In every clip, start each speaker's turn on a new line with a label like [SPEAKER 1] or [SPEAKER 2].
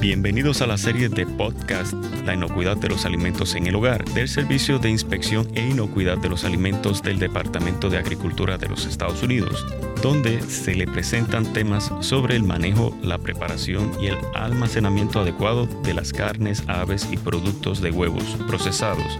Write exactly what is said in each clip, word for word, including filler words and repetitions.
[SPEAKER 1] Bienvenidos a la serie de podcast La inocuidad de los alimentos en el hogar del Servicio de Inspección e Inocuidad de los Alimentos del Departamento de Agricultura de los Estados Unidos, donde se le presentan temas sobre el manejo, la preparación y el almacenamiento adecuado de las carnes, aves y productos de huevos procesados.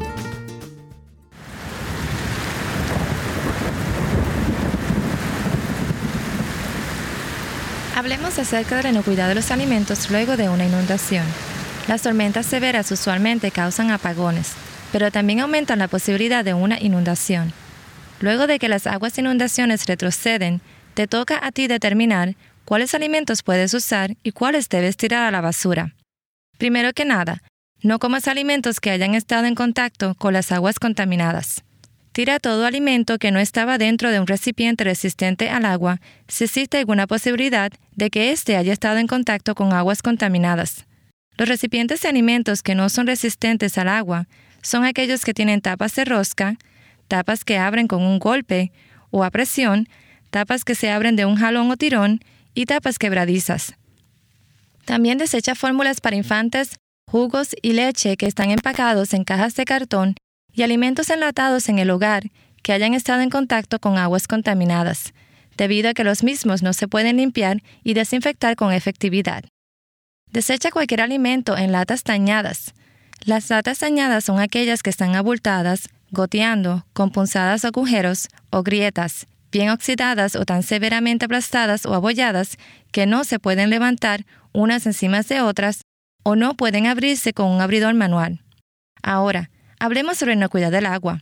[SPEAKER 2] Hablemos acerca de la inocuidad de los alimentos luego de una inundación. Las tormentas severas usualmente causan apagones, pero también aumentan la posibilidad de una inundación. Luego de que las aguas de inundaciones retroceden, te toca a ti determinar cuáles alimentos puedes usar y cuáles debes tirar a la basura. Primero que nada, no comas alimentos que hayan estado en contacto con las aguas contaminadas. Tira todo alimento que no estaba dentro de un recipiente resistente al agua si existe alguna posibilidad de que éste haya estado en contacto con aguas contaminadas. Los recipientes de alimentos que no son resistentes al agua son aquellos que tienen tapas de rosca, tapas que abren con un golpe o a presión, tapas que se abren de un jalón o tirón y tapas quebradizas. También desecha fórmulas para infantes, jugos y leche que están empacados en cajas de cartón y alimentos enlatados en el hogar que hayan estado en contacto con aguas contaminadas, debido a que los mismos no se pueden limpiar y desinfectar con efectividad. Desecha cualquier alimento en latas dañadas. Las latas dañadas son aquellas que están abultadas, goteando, con punzadas o agujeros o grietas, bien oxidadas o tan severamente aplastadas o abolladas que no se pueden levantar unas encima de otras o no pueden abrirse con un abridor manual. Ahora, hablemos sobre la inocuidad del agua.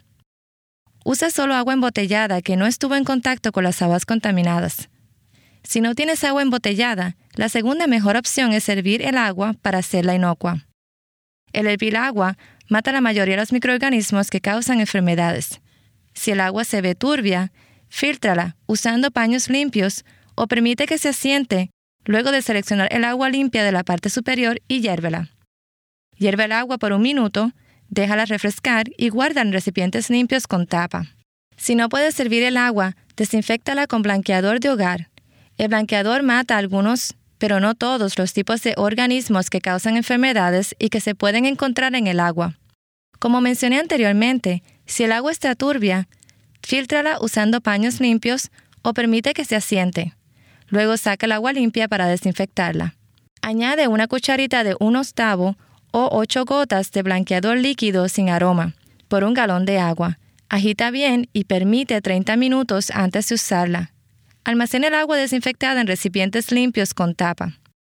[SPEAKER 2] Usa solo agua embotellada que no estuvo en contacto con las aguas contaminadas. Si no tienes agua embotellada, la segunda mejor opción es hervir el agua para hacerla inocua. El hervir agua mata la mayoría de los microorganismos que causan enfermedades. Si el agua se ve turbia, fíltrala usando paños limpios o permite que se asiente luego de seleccionar el agua limpia de la parte superior y hiérvela. Hierve el agua por un minuto, déjala refrescar y guarda en recipientes limpios con tapa. Si no puedes servir el agua, desinféctala con blanqueador de hogar. El blanqueador mata algunos, pero no todos los tipos de organismos que causan enfermedades y que se pueden encontrar en el agua. Como mencioné anteriormente, si el agua está turbia, fíltrala usando paños limpios o permite que se asiente. Luego saca el agua limpia para desinfectarla. Añade una cucharita de un octavo o ocho gotas de blanqueador líquido sin aroma por un galón de agua. Agita bien y permite treinta minutos antes de usarla. Almacena el agua desinfectada en recipientes limpios con tapa.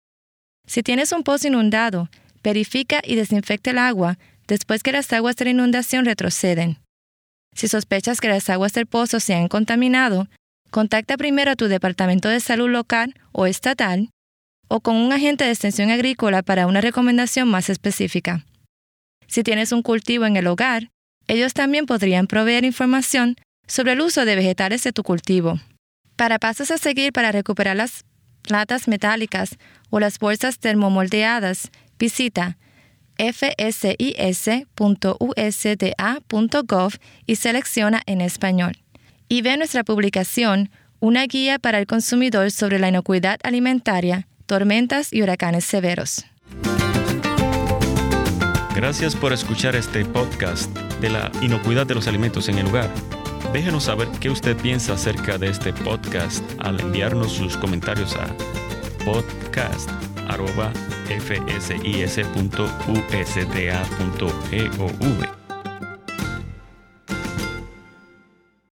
[SPEAKER 2] Si tienes un pozo inundado, verifica y desinfecta el agua después que las aguas de la inundación retroceden. Si sospechas que las aguas del pozo se han contaminado, contacta primero a tu departamento de salud local o estatal o con un agente de extensión agrícola para una recomendación más específica. Si tienes un cultivo en el hogar, ellos también podrían proveer información sobre el uso de vegetales de tu cultivo. Para pasos a seguir para recuperar las latas metálicas o las bolsas termomoldeadas, visita f s i s punto u s d a punto gov y selecciona en español. Y ve nuestra publicación, una guía para el consumidor sobre la inocuidad alimentaria, tormentas y huracanes severos.
[SPEAKER 1] Gracias por escuchar este podcast de la inocuidad de los alimentos en el hogar. Déjenos saber qué usted piensa acerca de este podcast al enviarnos sus comentarios a podcast arroba f s i s punto u s d a punto gov.